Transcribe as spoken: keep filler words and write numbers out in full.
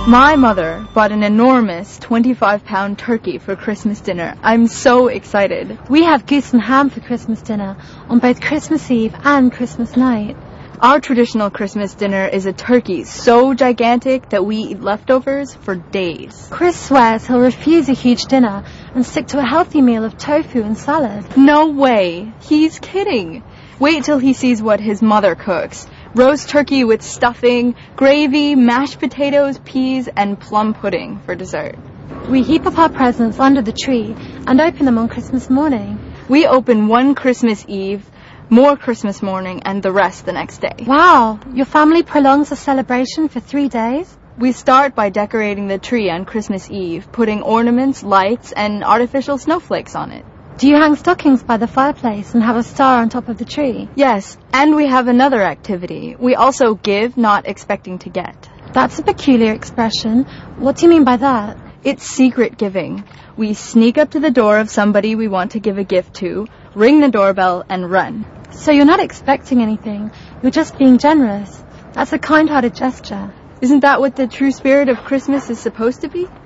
My mother bought an enormous twenty-five pound turkey for Christmas dinner. I'm so excited. We have goose and ham for Christmas dinner on both Christmas Eve and Christmas night. Our traditional Christmas dinner is a turkey so gigantic that we eat leftovers for days. Chris swears he'll refuse a huge dinner and stick to a healthy meal of tofu and salad. No way. He's kidding. Wait till he sees what his mother cooks. Roast turkey with stuffing, gravy, mashed potatoes, peas, and plum pudding for dessert. We heap up our presents under the tree and open them on Christmas morning. We open one Christmas Eve, more Christmas morning, and the rest the next day. Wow, your family prolongs the celebration for three days? We start by decorating the tree on Christmas Eve, putting ornaments, lights, and artificial snowflakes on it. Do you hang stockings by the fireplace and have a star on top of the tree? Yes, and we have another activity. We also give, not expecting to get. That's a peculiar expression. What do you mean by that? It's secret giving. We sneak up to the door of somebody we want to give a gift to, ring the doorbell, and run. So you're not expecting anything. You're just being generous. That's a kind-hearted gesture. Isn't that what the true spirit of Christmas is supposed to be?